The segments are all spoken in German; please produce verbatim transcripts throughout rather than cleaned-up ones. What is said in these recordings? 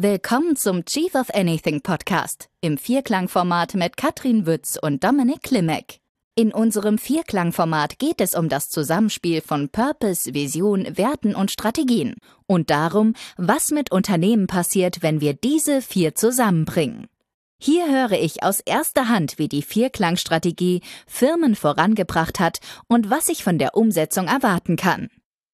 Willkommen zum Chief of Anything Podcast im Vierklangformat mit Katrin Wütz und Dominik Klimek. In unserem Vierklangformat geht es um das Zusammenspiel von Purpose, Vision, Werten und Strategien und darum, was mit Unternehmen passiert, wenn wir diese vier zusammenbringen. Hier höre ich aus erster Hand, wie die Vierklangstrategie Firmen vorangebracht hat und was ich von der Umsetzung erwarten kann.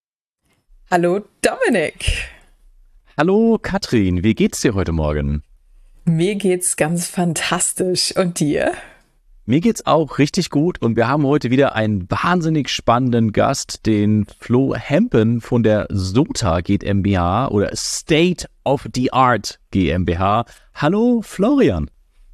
Hallo Dominik. Hallo Katrin, wie geht's dir heute Morgen? Mir geht's ganz fantastisch. Und dir? Mir geht's auch richtig gut und wir haben heute wieder einen wahnsinnig spannenden Gast, den Flo Hempen von der SOTA GmbH oder State of the Art GmbH. Hallo Florian.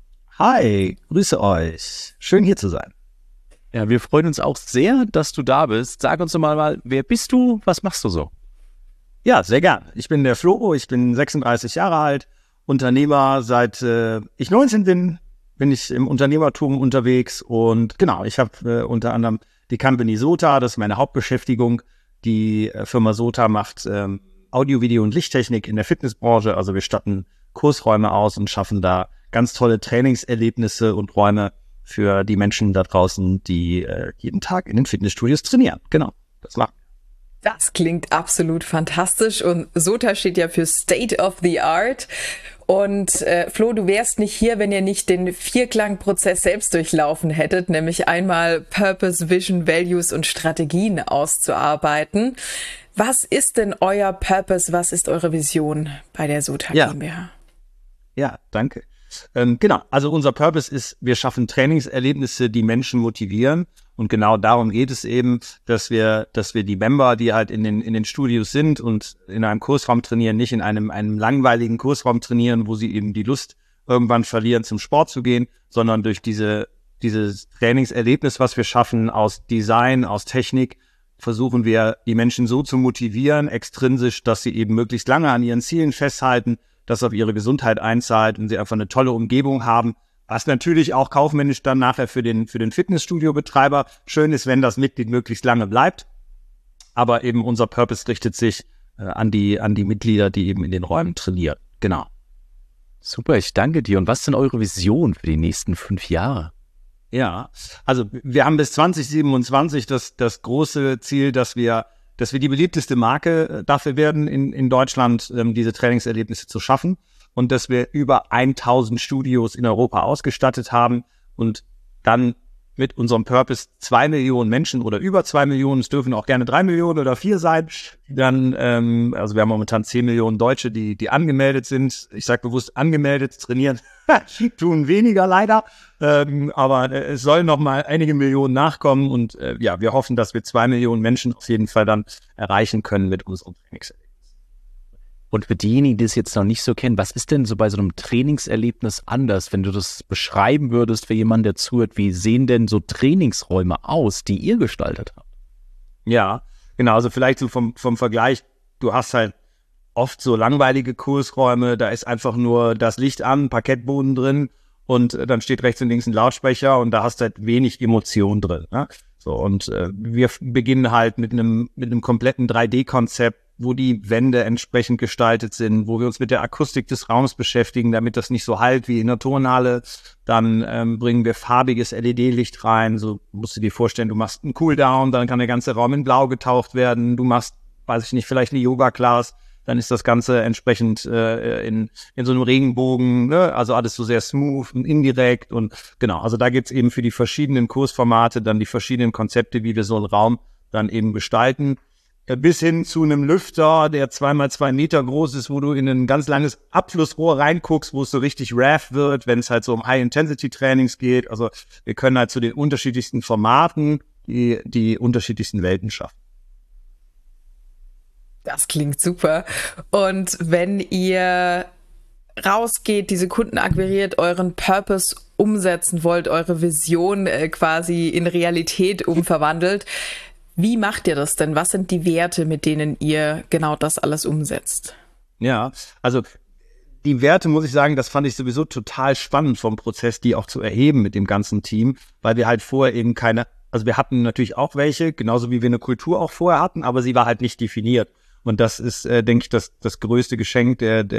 Hi, grüße euch. Schön hier zu sein. Ja, wir freuen uns auch sehr, dass du da bist. Sag uns doch mal, wer bist du, was machst du so? Ja, sehr gern. Ich bin der Flo, ich bin sechsunddreißig Jahre alt, Unternehmer. Seit äh, ich neunzehn bin, bin ich im Unternehmertum unterwegs und genau, ich habe äh, unter anderem die Company SOTA, das ist meine Hauptbeschäftigung. Die äh, Firma SOTA macht ähm, Audio, Video und Lichttechnik in der Fitnessbranche. Also wir statten Kursräume aus und schaffen da ganz tolle Trainingserlebnisse und Räume für die Menschen da draußen, die äh, jeden Tag in den Fitnessstudios trainieren. Genau, das machen wir. Das klingt absolut fantastisch und SOTA steht ja für State of the Art. Und äh, Flo, du wärst nicht hier, wenn ihr nicht den Vierklangprozess selbst durchlaufen hättet, nämlich einmal Purpose, Vision, Values und Strategien auszuarbeiten. Was ist denn euer Purpose, was ist eure Vision bei der SOTA ja. GmbH? Ja, danke. Ähm, genau, also unser Purpose ist, wir schaffen Trainingserlebnisse, die Menschen motivieren. Und genau darum geht es eben, dass wir, dass wir die Member, die halt in den, in den Studios sind und in einem Kursraum trainieren, nicht in einem, einem langweiligen Kursraum trainieren, wo sie eben die Lust irgendwann verlieren, zum Sport zu gehen, sondern durch diese, dieses Trainingserlebnis, was wir schaffen aus Design, aus Technik, versuchen wir, die Menschen so zu motivieren, extrinsisch, dass sie eben möglichst lange an ihren Zielen festhalten, das auf ihre Gesundheit einzahlt und sie einfach eine tolle Umgebung haben, was natürlich auch kaufmännisch dann nachher für den, für den Fitnessstudio-Betreiber schön ist, wenn das Mitglied möglichst lange bleibt. Aber eben unser Purpose richtet sich äh, an die, an die Mitglieder, die eben in den Räumen trainieren. Genau. Super, ich danke dir. Und was ist denn eure Vision für die nächsten fünf Jahre? Ja, also wir haben bis zwanzig siebenundzwanzig das, das große Ziel, dass wir, dass wir die beliebteste Marke dafür werden, in, in Deutschland ähm, diese Trainingserlebnisse zu schaffen. Und dass wir über tausend Studios in Europa ausgestattet haben und dann mit unserem Purpose zwei Millionen Menschen oder über zwei Millionen, es dürfen auch gerne drei Millionen oder vier sein, dann, ähm, also wir haben momentan zehn Millionen Deutsche, die die angemeldet sind. Ich sage bewusst angemeldet, trainieren tun weniger leider, ähm, aber äh, es sollen noch mal einige Millionen nachkommen und äh, ja, wir hoffen, dass wir zwei Millionen Menschen auf jeden Fall dann erreichen können mit unserem Trainingserlebnis. Und für diejenigen, die es jetzt noch nicht so kennen, was ist denn so bei so einem Trainingserlebnis anders, wenn du das beschreiben würdest für jemanden, der zuhört? Wie sehen denn so Trainingsräume aus, die ihr gestaltet habt? Ja, genau, also vielleicht so vom, vom Vergleich, du hast halt oft so langweilige Kursräume, da ist einfach nur das Licht an, Parkettboden drin und äh, dann steht rechts und links ein Lautsprecher und da hast du halt wenig Emotion drin. Ne? So, und äh, wir beginnen halt mit einem mit einem kompletten drei D-Konzept, wo die Wände entsprechend gestaltet sind, wo wir uns mit der Akustik des Raums beschäftigen, damit das nicht so hallt wie in der Turnhalle. Dann ähm, bringen wir farbiges L E D-Licht rein. So musst du dir vorstellen, du machst einen Cooldown, dann kann der ganze Raum in Blau getaucht werden. Du machst, weiß ich nicht, vielleicht eine Yoga-Class, dann ist das Ganze entsprechend äh, in in so einem Regenbogen, ne? Also alles so sehr smooth und indirekt und genau. Also da gibt's eben für die verschiedenen Kursformate dann die verschiedenen Konzepte, wie wir so einen Raum dann eben gestalten. Bis hin zu einem Lüfter, der zwei mal zwei Meter groß ist, wo du in ein ganz langes Abflussrohr reinguckst, wo es so richtig R A F wird, wenn es halt so um High-Intensity-Trainings geht. Also wir können halt zu den unterschiedlichsten Formaten die, die unterschiedlichsten Welten schaffen. Das klingt super. Und wenn ihr rausgeht, diese Kunden akquiriert, euren Purpose umsetzen wollt, eure Vision äh, quasi in Realität umverwandelt, wie macht ihr das denn? Was sind die Werte, mit denen ihr genau das alles umsetzt? Ja, also die Werte, muss ich sagen, das fand ich sowieso total spannend vom Prozess, die auch zu erheben mit dem ganzen Team, weil wir halt vorher eben keine, also wir hatten natürlich auch welche, genauso wie wir eine Kultur auch vorher hatten, aber sie war halt nicht definiert. Und das ist, äh, denke ich, das, das größte Geschenk der, der,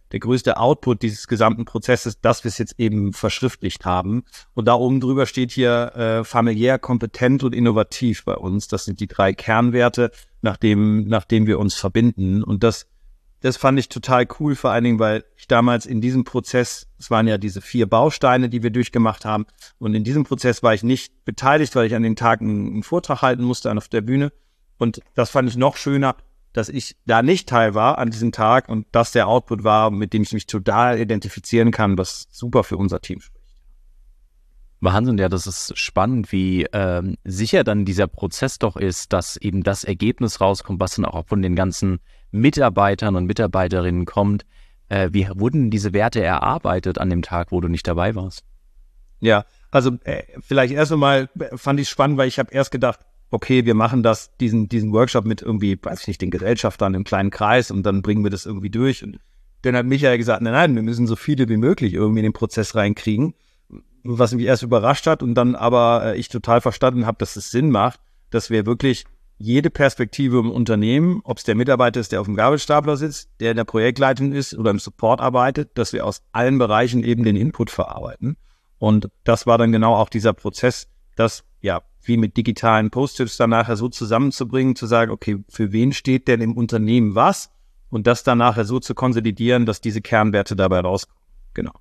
der größte Output dieses gesamten Prozesses, dass wir es jetzt eben verschriftlicht haben. Und da oben drüber steht hier äh, familiär, kompetent und innovativ bei uns. Das sind die drei Kernwerte, nach dem, nach dem wir uns verbinden. Und das Das fand ich total cool, vor allen Dingen, weil ich damals in diesem Prozess, es waren ja diese vier Bausteine, die wir durchgemacht haben, und in diesem Prozess war ich nicht beteiligt, weil ich an den Tag einen, einen Vortrag halten musste auf der Bühne. Und das fand ich noch schöner, dass ich da nicht Teil war an diesem Tag und das der Output war, mit dem ich mich total identifizieren kann, was super für unser Team spricht. Wahnsinn, ja, das ist spannend, wie ähm, sicher dann dieser Prozess doch ist, dass eben das Ergebnis rauskommt, was dann auch von den ganzen Mitarbeitern und Mitarbeiterinnen kommt. Äh, wie wurden diese Werte erarbeitet an dem Tag, wo du nicht dabei warst? Ja, also äh, vielleicht erst einmal fand ich es spannend, weil ich habe erst gedacht, okay, wir machen das, diesen diesen Workshop mit irgendwie, weiß ich nicht, den Gesellschaftern im kleinen Kreis und dann bringen wir das irgendwie durch. Und dann hat Michael gesagt, nein, nein, wir müssen so viele wie möglich irgendwie in den Prozess reinkriegen. Was mich erst überrascht hat und dann aber äh, ich total verstanden habe, dass es Sinn macht, dass wir wirklich jede Perspektive im Unternehmen, ob es der Mitarbeiter ist, der auf dem Gabelstapler sitzt, der in der Projektleitung ist oder im Support arbeitet, dass wir aus allen Bereichen eben den Input verarbeiten. Und das war dann genau auch dieser Prozess, das ja wie mit digitalen Post-its dann nachher so zusammenzubringen, zu sagen, okay, für wen steht denn im Unternehmen was? Und das dann nachher so zu konsolidieren, dass diese Kernwerte dabei rauskommen. Genau.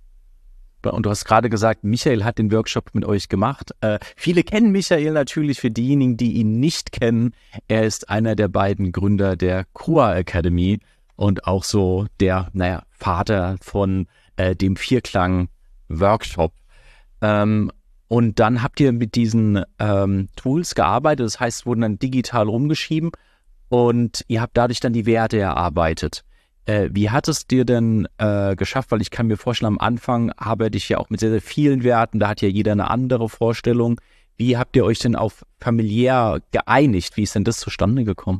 Und du hast gerade gesagt, Michael hat den Workshop mit euch gemacht. Äh, viele kennen Michael natürlich. Für diejenigen, die ihn nicht kennen, er ist einer der beiden Gründer der Kua Academy und auch so der, naja, Vater von äh, dem Vierklang-Workshop. Ähm, und dann habt ihr mit diesen ähm, Tools gearbeitet, das heißt, wurden dann digital rumgeschrieben und ihr habt dadurch dann die Werte erarbeitet. Äh, wie hat es dir denn äh, geschafft? Weil ich kann mir vorstellen, am Anfang arbeite ich ja auch mit sehr, sehr vielen Werten. Da hat ja jeder eine andere Vorstellung. Wie habt ihr euch denn auf familiär geeinigt? Wie ist denn das zustande gekommen?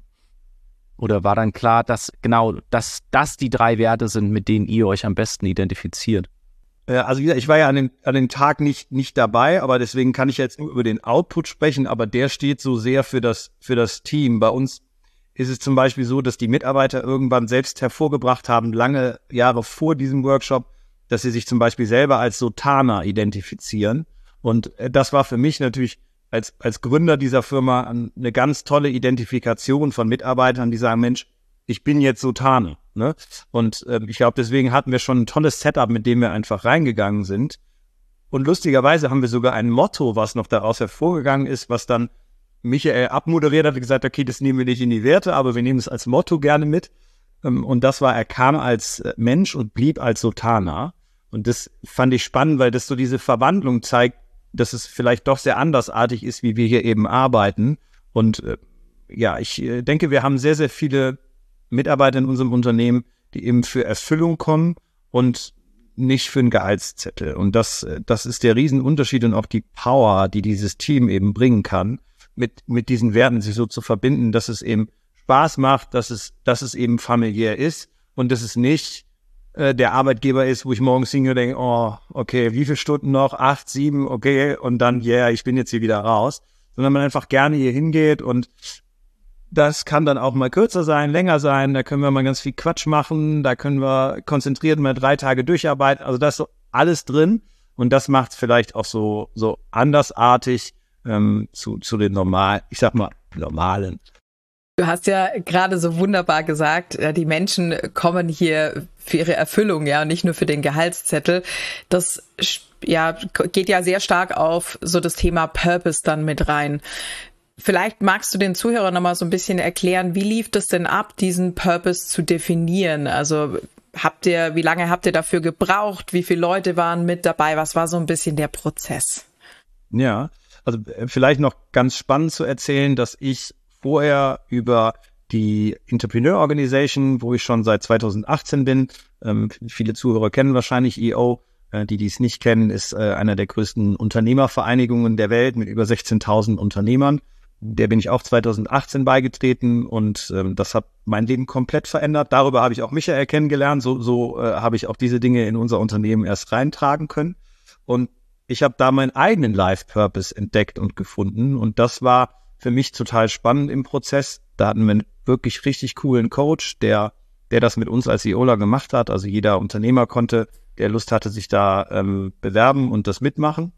Oder war dann klar, dass genau, dass das die drei Werte sind, mit denen ihr euch am besten identifiziert? Äh, also wie gesagt, ich war ja an dem, an dem Tag nicht, nicht dabei, aber deswegen kann ich jetzt nur über den Output sprechen. Aber der steht so sehr für das, für das Team. Bei uns ist es zum Beispiel so, dass die Mitarbeiter irgendwann selbst hervorgebracht haben, lange Jahre vor diesem Workshop, dass sie sich zum Beispiel selber als Sotana identifizieren. Und das war für mich natürlich als als Gründer dieser Firma eine ganz tolle Identifikation von Mitarbeitern, die sagen, Mensch, ich bin jetzt Sotane. Ne? Und äh, ich glaube, deswegen hatten wir schon ein tolles Setup, mit dem wir einfach reingegangen sind. Und lustigerweise haben wir sogar ein Motto, was noch daraus hervorgegangen ist, was dann Michael abmoderiert hat und gesagt, okay, das nehmen wir nicht in die Werte, aber wir nehmen es als Motto gerne mit. Und das war, er kam als Mensch und blieb als Sotana. Und das fand ich spannend, weil das so diese Verwandlung zeigt, dass es vielleicht doch sehr andersartig ist, wie wir hier eben arbeiten. Und äh, ja, ich äh, denke, wir haben sehr, sehr viele Mitarbeiter in unserem Unternehmen, die eben für Erfüllung kommen und nicht für einen Gehaltszettel. Und das, äh, das ist der Riesenunterschied und auch die Power, die dieses Team eben bringen kann, mit mit diesen Werten sich so zu verbinden, dass es eben Spaß macht, dass es dass es eben familiär ist und dass es nicht äh, der Arbeitgeber ist, wo ich morgens hingehe und denke, oh, okay, wie viele Stunden noch? Acht, sieben, okay, und dann, yeah, ich bin jetzt hier wieder raus. Sondern man einfach gerne hier hingeht und das kann dann auch mal kürzer sein, länger sein, da können wir mal ganz viel Quatsch machen, da können wir konzentriert mal drei Tage durcharbeiten, also da ist so alles drin und das macht es vielleicht auch so so andersartig, Ähm, zu, zu den normalen, ich sag mal, normalen. Du hast ja gerade so wunderbar gesagt, die Menschen kommen hier für ihre Erfüllung, ja, nicht nur für den Gehaltszettel. Das ja, geht ja sehr stark auf so das Thema Purpose dann mit rein. Vielleicht magst du den Zuhörern nochmal so ein bisschen erklären, wie lief das denn ab, diesen Purpose zu definieren? Also habt ihr, wie lange habt ihr dafür gebraucht? Wie viele Leute waren mit dabei? Was war so ein bisschen der Prozess? Ja, also vielleicht noch ganz spannend zu erzählen, dass ich vorher über die Entrepreneur Organization, wo ich schon seit zweitausendachtzehn bin, ähm, viele Zuhörer kennen wahrscheinlich E O, äh, die dies nicht kennen, ist äh, einer der größten Unternehmervereinigungen der Welt mit über sechzehntausend Unternehmern. Der bin ich auch zweitausendachtzehn beigetreten und ähm, das hat mein Leben komplett verändert. Darüber habe ich auch Michael kennengelernt, so, so äh, habe ich auch diese Dinge in unser Unternehmen erst reintragen können. Und ich habe da meinen eigenen Life-Purpose entdeckt und gefunden und das war für mich total spannend im Prozess. Da hatten wir einen wirklich richtig coolen Coach, der der das mit uns als Eola gemacht hat. Also jeder Unternehmer konnte, der Lust hatte, sich da ähm, bewerben und das mitmachen.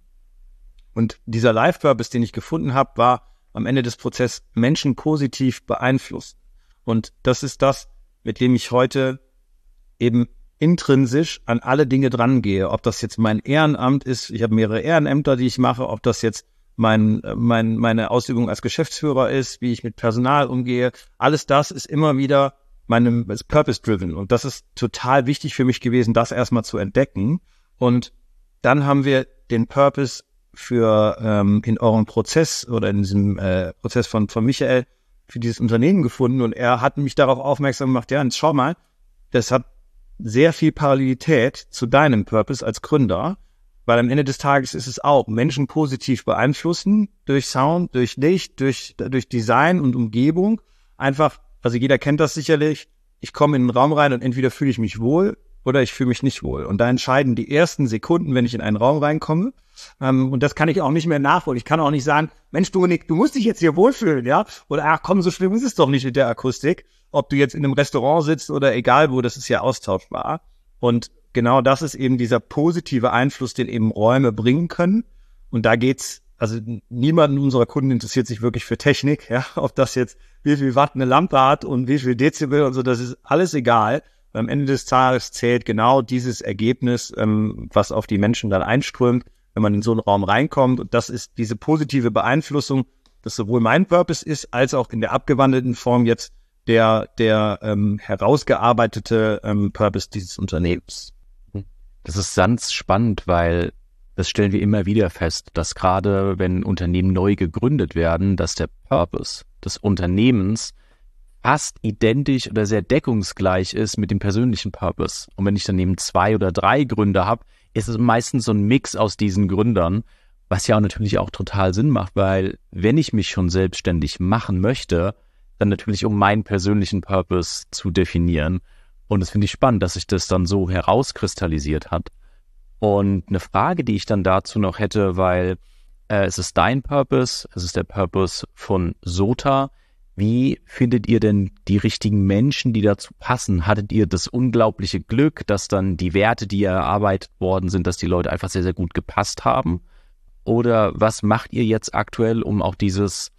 Und dieser Life-Purpose, den ich gefunden habe, war am Ende des Prozesses Menschen positiv beeinflussen. Und das ist das, mit dem ich heute eben intrinsisch an alle Dinge drangehe. Ob das jetzt mein Ehrenamt ist, ich habe mehrere Ehrenämter, die ich mache, ob das jetzt mein, mein, meine Ausübung als Geschäftsführer ist, wie ich mit Personal umgehe. Alles das ist immer wieder meinem ist purpose-driven. Und das ist total wichtig für mich gewesen, das erstmal zu entdecken. Und dann haben wir den Purpose für ähm, in eurem Prozess oder in diesem äh, Prozess von, von Michael für dieses Unternehmen gefunden. Und er hat mich darauf aufmerksam gemacht, ja, schau mal, das hat sehr viel Parallelität zu deinem Purpose als Gründer, weil am Ende des Tages ist es auch Menschen positiv beeinflussen durch Sound, durch Licht, durch, durch Design und Umgebung. Einfach, also jeder kennt das sicherlich, ich komme in einen Raum rein und entweder fühle ich mich wohl oder ich fühle mich nicht wohl. Und da entscheiden die ersten Sekunden, wenn ich in einen Raum reinkomme. Ähm, und das kann ich auch nicht mehr nachholen. Ich kann auch nicht sagen, Mensch, Dominik, du musst dich jetzt hier wohlfühlen, ja? Oder, ach komm, so schlimm ist es doch nicht mit der Akustik. Ob du jetzt in einem Restaurant sitzt oder egal wo, das ist ja austauschbar. Und genau das ist eben dieser positive Einfluss, den eben Räume bringen können. Und da geht's, also niemand unserer Kunden interessiert sich wirklich für Technik, ja? Ob das jetzt wie viel Watt eine Lampe hat und wie viel Dezibel und so, das ist alles egal. Am Ende des Tages zählt genau dieses Ergebnis, ähm, was auf die Menschen dann einströmt, wenn man in so einen Raum reinkommt. Und das ist diese positive Beeinflussung, das sowohl mein Purpose ist, als auch in der abgewandelten Form jetzt der der ähm, herausgearbeitete ähm, Purpose dieses Unternehmens. Das ist ganz spannend, weil das stellen wir immer wieder fest, dass gerade wenn Unternehmen neu gegründet werden, dass der Purpose des Unternehmens fast identisch oder sehr deckungsgleich ist mit dem persönlichen Purpose. Und wenn ich dann eben zwei oder drei Gründer habe, ist es meistens so ein Mix aus diesen Gründern, was ja auch natürlich auch total Sinn macht, weil wenn ich mich schon selbstständig machen möchte, dann natürlich um meinen persönlichen Purpose zu definieren. Und das finde ich spannend, dass sich das dann so herauskristallisiert hat. Und eine Frage, die ich dann dazu noch hätte, weil äh, es ist dein Purpose, es ist der Purpose von SOTA. Wie findet ihr denn die richtigen Menschen, die dazu passen? Hattet ihr das unglaubliche Glück, dass dann die Werte, die erarbeitet worden sind, dass die Leute einfach sehr, sehr gut gepasst haben? Oder was macht ihr jetzt aktuell, um auch dieses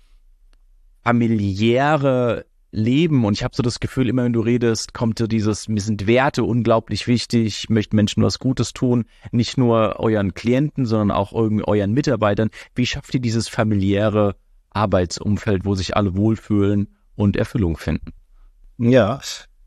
familiäre Leben, und ich habe so das Gefühl, immer wenn du redest, kommt so dieses, mir sind Werte unglaublich wichtig, ich möchte Menschen was Gutes tun, nicht nur euren Klienten, sondern auch irgendwie euren Mitarbeitern. Wie schafft ihr dieses familiäre Arbeitsumfeld, wo sich alle wohlfühlen und Erfüllung finden? Ja,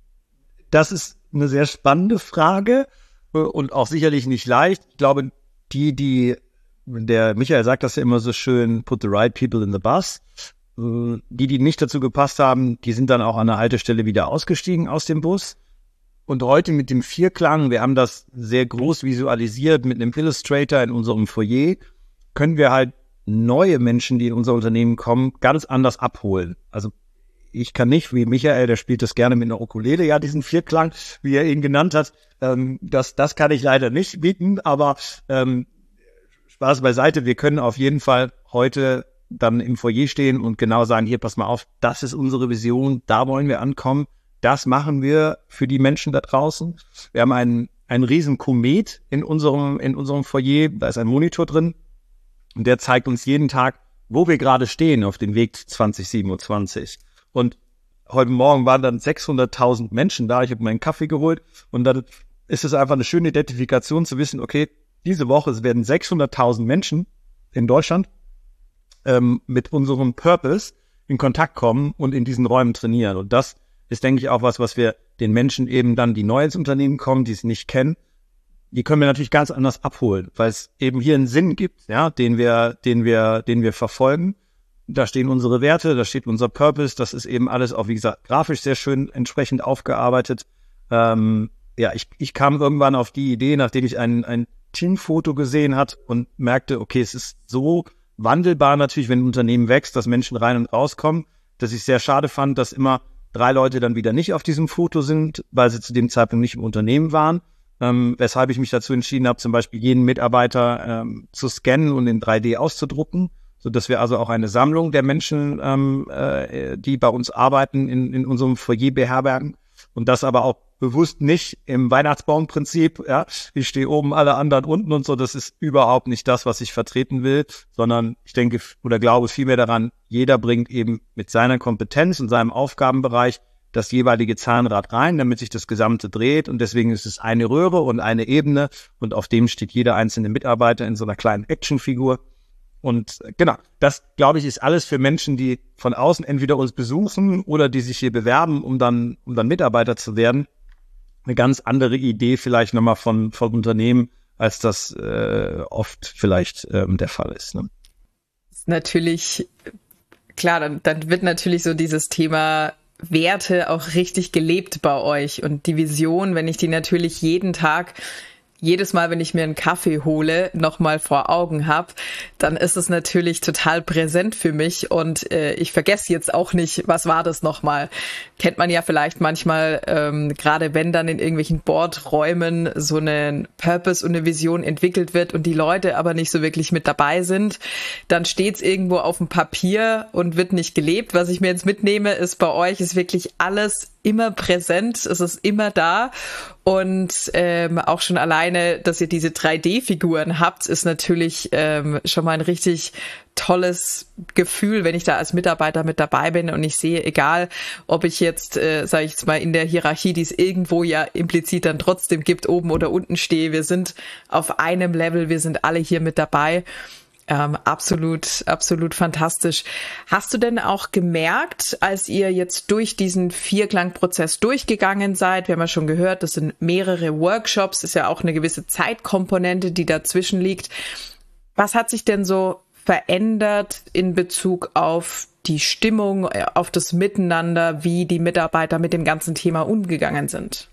das ist eine sehr spannende Frage und auch sicherlich nicht leicht. Ich glaube, die, die, der Michael sagt das ja immer so schön, put the right people in the bus. Die, die nicht dazu gepasst haben, die sind dann auch an der Haltestelle wieder ausgestiegen aus dem Bus. Und heute mit dem Vierklang, wir haben das sehr groß visualisiert mit einem Illustrator in unserem Foyer, können wir halt neue Menschen, die in unser Unternehmen kommen, ganz anders abholen. Also ich kann nicht, wie Michael, der spielt das gerne mit einer Ukulele, ja, diesen Vierklang, wie er ihn genannt hat, ähm, das, das kann ich leider nicht bieten, aber ähm, Spaß beiseite, wir können auf jeden Fall heute dann im Foyer stehen und genau sagen, hier, pass mal auf, das ist unsere Vision, da wollen wir ankommen, das machen wir für die Menschen da draußen. Wir haben einen, einen riesen Komet in unserem, in unserem Foyer, da ist ein Monitor drin und der zeigt uns jeden Tag, wo wir gerade stehen auf dem Weg zwanzig siebenundzwanzig. Und heute Morgen waren dann sechshunderttausend Menschen da, ich habe meinen Kaffee geholt und dann ist es einfach eine schöne Identifikation zu wissen, okay, diese Woche werden sechshunderttausend Menschen in Deutschland Ähm, mit unserem Purpose in Kontakt kommen und in diesen Räumen trainieren. Und das ist, denke ich, auch was, was wir den Menschen eben dann, die neu ins Unternehmen kommen, die es nicht kennen, die können wir natürlich ganz anders abholen, weil es eben hier einen Sinn gibt, ja, den wir, den wir, den wir verfolgen. Da stehen unsere Werte, da steht unser Purpose, das ist eben alles auch, wie gesagt, grafisch sehr schön entsprechend aufgearbeitet. Ähm, ja, ich, ich kam irgendwann auf die Idee, nachdem ich ein, ein Teamfoto gesehen hat und merkte, okay, es ist so wandelbar natürlich, wenn ein Unternehmen wächst, dass Menschen rein und rauskommen, dass ich sehr schade fand, dass immer drei Leute dann wieder nicht auf diesem Foto sind, weil sie zu dem Zeitpunkt nicht im Unternehmen waren, ähm, weshalb ich mich dazu entschieden habe, zum Beispiel jeden Mitarbeiter ähm, zu scannen und in drei D auszudrucken, sodass wir also auch eine Sammlung der Menschen, ähm, äh, die bei uns arbeiten, in, in unserem Foyer beherbergen. und das aber auch bewusst nicht im Weihnachtsbaumprinzip, ja, ich stehe oben, alle anderen unten und so, das ist überhaupt nicht das, was ich vertreten will, sondern ich denke oder glaube vielmehr daran, jeder bringt eben mit seiner Kompetenz und seinem Aufgabenbereich das jeweilige Zahnrad rein, damit sich das Gesamte dreht, und deswegen ist es eine Röhre und eine Ebene und auf dem steht jeder einzelne Mitarbeiter in so einer kleinen Actionfigur. Und genau, das, glaube ich, ist alles für Menschen, die von außen entweder uns besuchen oder die sich hier bewerben, um dann, um dann Mitarbeiter zu werden, eine ganz andere Idee vielleicht nochmal von, von Unternehmen, als das äh, oft vielleicht ähm, der Fall ist. Ne? Ist natürlich, klar, dann, dann wird natürlich so dieses Thema Werte auch richtig gelebt bei euch, und die Vision, wenn ich die natürlich jeden Tag, jedes Mal, wenn ich mir einen Kaffee hole, nochmal vor Augen habe, dann ist es natürlich total präsent für mich, und äh, ich vergesse jetzt auch nicht, was war das nochmal. Kennt man ja vielleicht manchmal, ähm, gerade wenn dann in irgendwelchen Boardräumen so ein Purpose und eine Vision entwickelt wird und die Leute aber nicht so wirklich mit dabei sind, dann steht es irgendwo auf dem Papier und wird nicht gelebt. Was ich mir jetzt mitnehme, ist, bei euch ist wirklich alles immer präsent, es ist immer da, und ähm, auch schon alleine, dass ihr diese drei D-Figuren habt, ist natürlich ähm, schon mal ein richtig tolles Gefühl, wenn ich da als Mitarbeiter mit dabei bin und ich sehe, egal, ob ich jetzt, äh, sage ich jetzt mal, in der Hierarchie, die es irgendwo ja implizit dann trotzdem gibt, oben oder unten stehe, wir sind auf einem Level, wir sind alle hier mit dabei. Ähm, absolut, absolut fantastisch. Hast du denn auch gemerkt, als ihr jetzt durch diesen Vierklang-Prozess durchgegangen seid, wir haben ja schon gehört, das sind mehrere Workshops, ist ja auch eine gewisse Zeitkomponente, die dazwischen liegt. Was hat sich denn so verändert in Bezug auf die Stimmung, auf das Miteinander, wie die Mitarbeiter mit dem ganzen Thema umgegangen sind?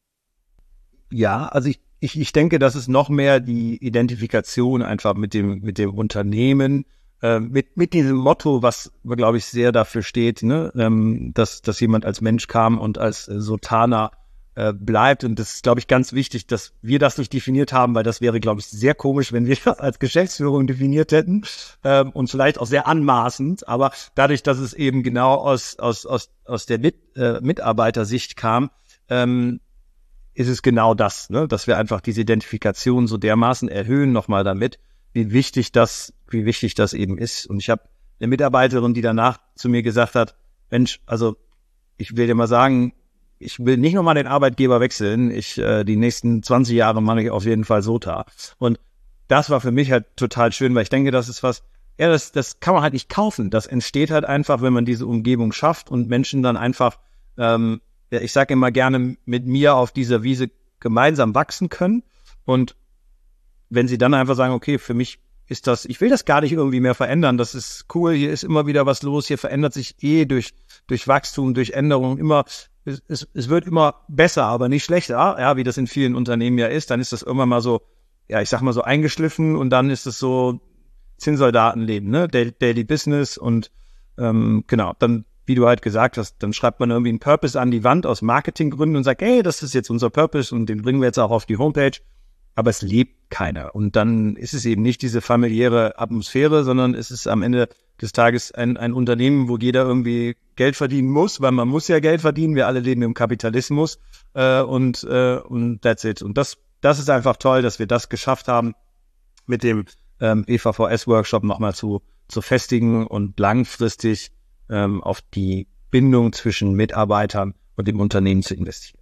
Ja, also ich Ich, ich denke, das ist noch mehr die Identifikation einfach mit dem mit dem Unternehmen, äh, mit mit diesem Motto, was, glaube ich, sehr dafür steht, ne, ähm, dass dass jemand als Mensch kam und als äh, Sotana äh, bleibt. Und das ist, glaube ich, ganz wichtig, dass wir das nicht definiert haben, weil das wäre, glaube ich, sehr komisch, wenn wir das als Geschäftsführung definiert hätten, ähm, und vielleicht auch sehr anmaßend. Aber dadurch, dass es eben genau aus aus aus aus der Mit, äh, Mitarbeitersicht kam, ähm, ist es genau das, ne, dass wir einfach diese Identifikation so dermaßen erhöhen nochmal damit, wie wichtig das, wie wichtig das eben ist. Und ich habe eine Mitarbeiterin, die danach zu mir gesagt hat, Mensch, also ich will dir mal sagen, ich will nicht nochmal den Arbeitgeber wechseln, ich äh, die nächsten zwanzig Jahre mache ich auf jeden Fall Sota. Und das war für mich halt total schön, weil ich denke, das ist was, ja, das, das kann man halt nicht kaufen. Das entsteht halt einfach, wenn man diese Umgebung schafft und Menschen dann einfach, ähm, ich sage immer gerne, mit mir auf dieser Wiese gemeinsam wachsen können. Und wenn sie dann einfach sagen, okay, für mich ist das, ich will das gar nicht irgendwie mehr verändern, das ist cool, hier ist immer wieder was los, hier verändert sich eh durch durch Wachstum, durch Änderung immer, es, es, es wird immer besser, aber nicht schlechter, ja, wie das in vielen Unternehmen ja ist, dann ist das irgendwann mal so, ja, ich sag mal so eingeschliffen, und dann ist es so Zinnsoldatenleben, ne, Daily Business, und ähm, genau, dann, wie du halt gesagt hast, dann schreibt man irgendwie einen Purpose an die Wand aus Marketinggründen und sagt, hey, das ist jetzt unser Purpose und den bringen wir jetzt auch auf die Homepage, aber es lebt keiner. Und dann ist es eben nicht diese familiäre Atmosphäre, sondern es ist am Ende des Tages ein, ein Unternehmen, wo jeder irgendwie Geld verdienen muss, weil man muss ja Geld verdienen, wir alle leben im Kapitalismus, äh, und, äh, und that's it. Und das, das ist einfach toll, dass wir das geschafft haben, mit dem ähm, E V V S-Workshop nochmal zu, zu festigen und langfristig ähm, auf die Bindung zwischen Mitarbeitern und dem Unternehmen zu investieren.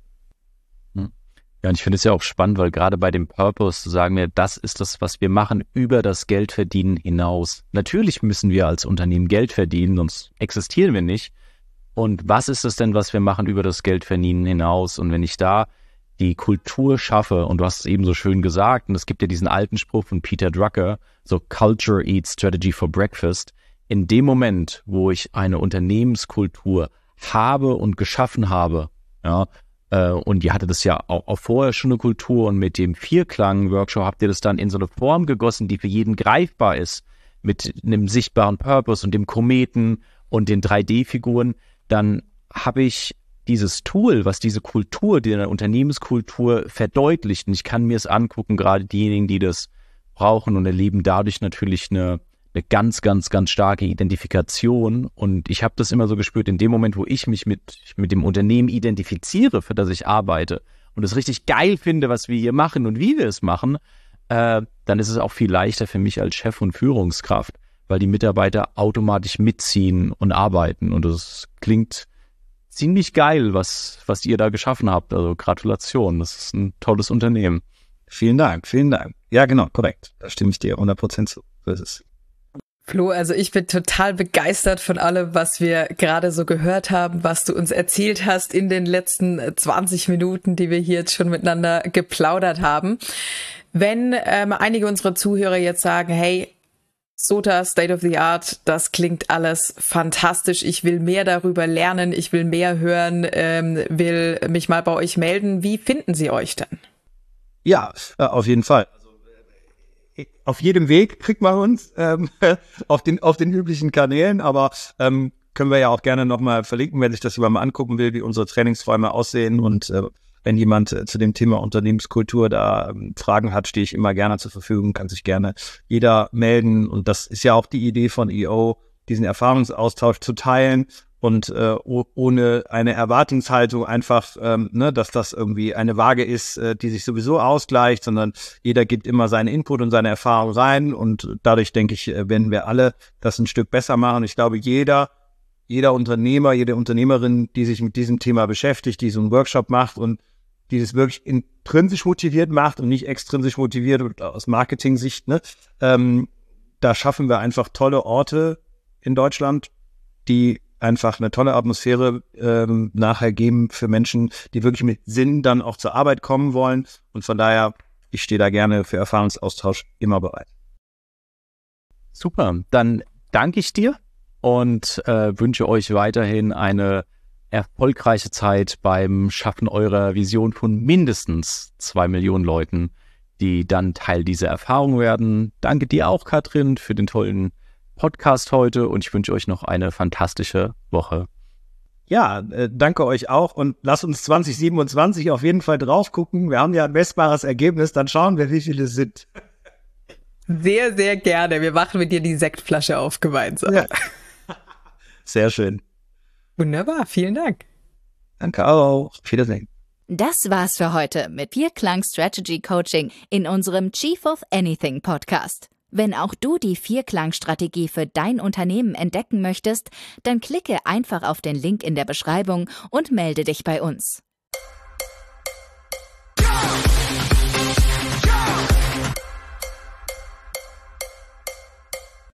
Ja, und ich finde es ja auch spannend, weil gerade bei dem Purpose sagen wir, das ist das, was wir machen, über das Geldverdienen hinaus. Natürlich müssen wir als Unternehmen Geld verdienen, sonst existieren wir nicht. Und was ist es denn, was wir machen über das Geldverdienen hinaus? Und wenn ich da die Kultur schaffe, und du hast es eben so schön gesagt, und es gibt ja diesen alten Spruch von Peter Drucker, so Culture Eats Strategy for Breakfast, in dem Moment, wo ich eine Unternehmenskultur habe und geschaffen habe, ja, äh, und ihr hattet das ja auch, auch vorher schon eine Kultur, und mit dem Vierklang-Workshop habt ihr das dann in so eine Form gegossen, die für jeden greifbar ist, mit einem sichtbaren Purpose und dem Kometen und den drei D-Figuren, dann habe ich dieses Tool, was diese Kultur, die eine Unternehmenskultur verdeutlicht, und ich kann mir es angucken, gerade diejenigen, die das brauchen, und erleben dadurch natürlich eine eine ganz, ganz, ganz starke Identifikation. Und ich habe das immer so gespürt, in dem Moment, wo ich mich mit, mit dem Unternehmen identifiziere, für das ich arbeite und es richtig geil finde, was wir hier machen und wie wir es machen, äh, dann ist es auch viel leichter für mich als Chef und Führungskraft, weil die Mitarbeiter automatisch mitziehen und arbeiten. Und das klingt ziemlich geil, was, was ihr da geschaffen habt. Also Gratulation, das ist ein tolles Unternehmen. Vielen Dank, vielen Dank. Ja, genau, korrekt. Da stimme ich dir hundert Prozent zu. So ist es. Flo, also ich bin total begeistert von allem, was wir gerade so gehört haben, was du uns erzählt hast in den letzten zwanzig Minuten, die wir hier jetzt schon miteinander geplaudert haben. Wenn ähm, einige unserer Zuhörer jetzt sagen, hey, S O T A, State of the Art, das klingt alles fantastisch, ich will mehr darüber lernen, ich will mehr hören, ähm, will mich mal bei euch melden, wie finden sie euch denn? Ja, äh, auf jeden Fall. Auf jedem Weg kriegt man uns ähm, auf den auf den üblichen Kanälen, aber ähm, können wir ja auch gerne nochmal verlinken, wenn sich das jemand mal angucken will, wie unsere Trainingsräume aussehen. Und äh, wenn jemand äh, zu dem Thema Unternehmenskultur da ähm, Fragen hat, stehe ich immer gerne zur Verfügung, kann sich gerne jeder melden. Und das ist ja auch die Idee von E O, diesen Erfahrungsaustausch zu teilen und äh, ohne eine Erwartungshaltung einfach, ähm, ne, dass das irgendwie eine Waage ist, äh, die sich sowieso ausgleicht, sondern jeder gibt immer seinen Input und seine Erfahrung rein und dadurch, denke ich, werden wir alle das ein Stück besser machen. Ich glaube, jeder, jeder Unternehmer, jede Unternehmerin, die sich mit diesem Thema beschäftigt, die so einen Workshop macht und die das wirklich intrinsisch motiviert macht und nicht extrinsisch motiviert und aus Marketing-Sicht, ne, ähm, da schaffen wir einfach tolle Orte in Deutschland, die einfach eine tolle Atmosphäre ähm, nachher geben für Menschen, die wirklich mit Sinn dann auch zur Arbeit kommen wollen. Und von daher, ich stehe da gerne für Erfahrungsaustausch immer bereit. Super, dann danke ich dir und äh, wünsche euch weiterhin eine erfolgreiche Zeit beim Schaffen eurer Vision von mindestens zwei Millionen Leuten, die dann Teil dieser Erfahrung werden. Danke dir auch, Katrin, für den tollen Podcast heute und ich wünsche euch noch eine fantastische Woche. Ja, äh, danke euch auch und lasst uns zwanzig siebenundzwanzig auf jeden Fall drauf gucken. Wir haben ja ein messbares Ergebnis, dann schauen wir, wie viele es sind. Sehr, sehr gerne. Wir machen mit dir die Sektflasche auf gemeinsam. Ja. Sehr schön. Wunderbar, vielen Dank. Danke auch. Auf Wiedersehen. Das war's für heute mit Vierklang Strategy Coaching in unserem Chief of Anything Podcast. Wenn auch du die Vierklang-Strategie für dein Unternehmen entdecken möchtest, dann klicke einfach auf den Link in der Beschreibung und melde dich bei uns.